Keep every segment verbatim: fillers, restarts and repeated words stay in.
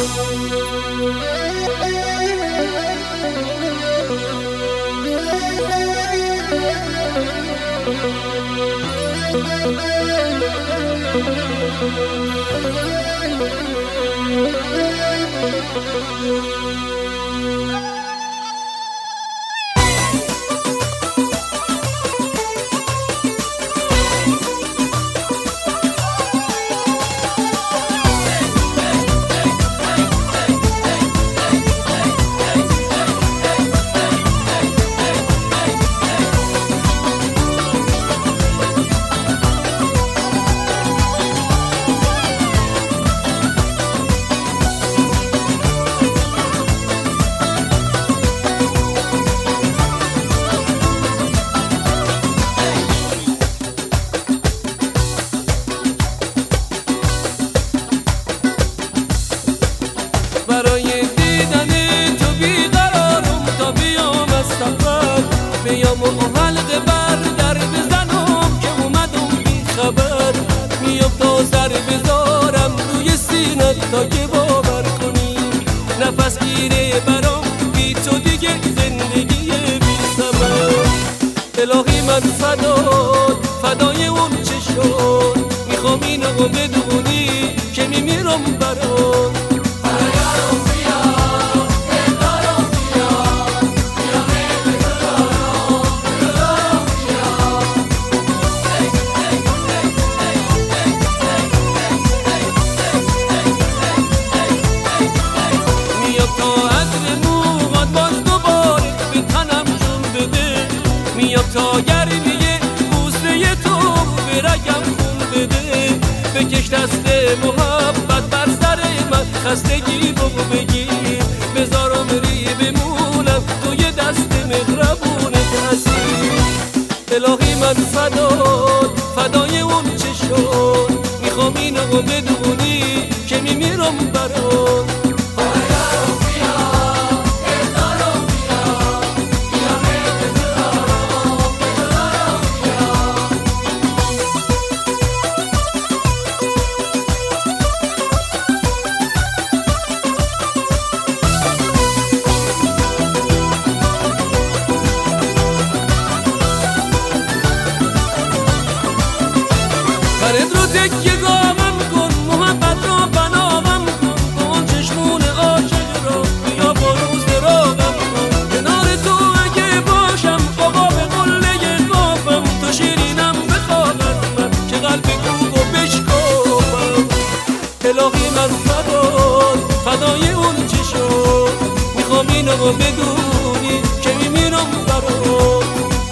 برای دیدن تو بیقرارم تا بیام از سفر، بیام و حلقه بر در بزنم که اومدم بی خبر. میام تا سر بذارم روی سینت تا که باور کنی، نفس گیره برام بی تو دیگه زندگی بی ثمر. الهی من فدات فدای اون چه شد، میخوام اینو بدونی که میمیرم برات. میام تا گرمیه بوسه تو برگم خون بده، بکش دست محبت بر سر من، خستگی بگو بگیر بذارم ری بمونم توی دست مهربونت هستی. الهی من فدات فدای اون چه شد، میخوام اینو بدونی که میمیرم برات. فرد رو تکیه گامم کن، محبت رو بنامم کن، کن چشمون عاشق رو بیا با روز راغم کن. کنار تو اگه باشم آقا به قله قافم، تو شیرینم بخواد من که قلب کوب و بشکافم. الهی من فدات فدای اون چه شد، میخوام اینو بدونی که میمیرم برات.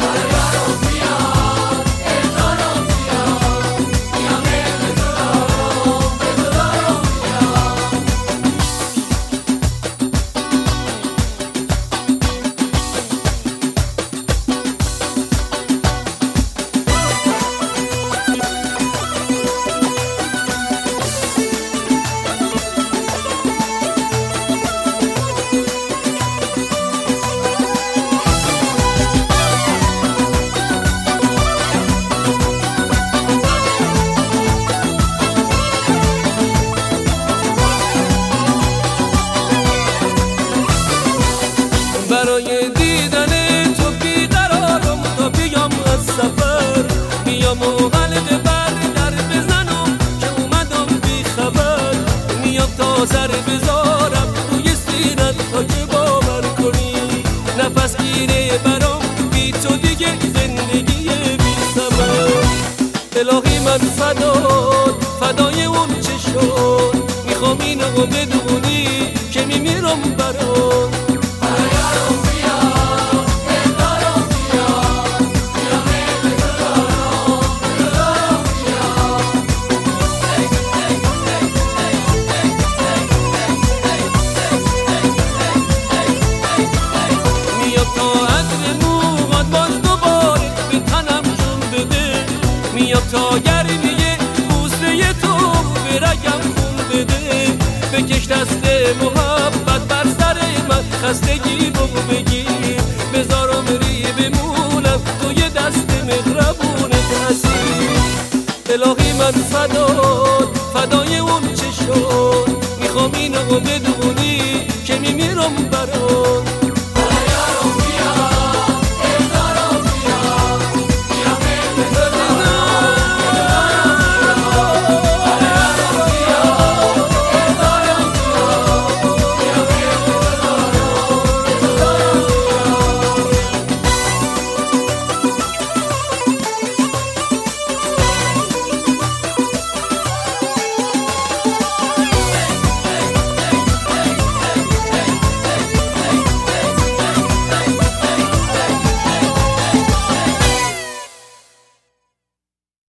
برای دیدن تو بیقرارم تا بیام از سفر، میام و حلقه بر در بزنم که اومدم بی خبر. میام تا سر بذارم روی سینت تا که باور کنی، نفس گیره برام بی تو دیگه زندگی بی ثمر. الهی من فدات فدای اون چه شد، میخوام اینو بدونی که میمیرم برات. میام تا گرمیه بوسه تو برگم خون بده، بکش دست محبت بر سر من، خستگی بگو بگیر بذارم ری بمونم توی دست مهربونت هستی. الهی من فدات فدای اون چه شد، میخوام اینو و بدونی که میمیرم برات.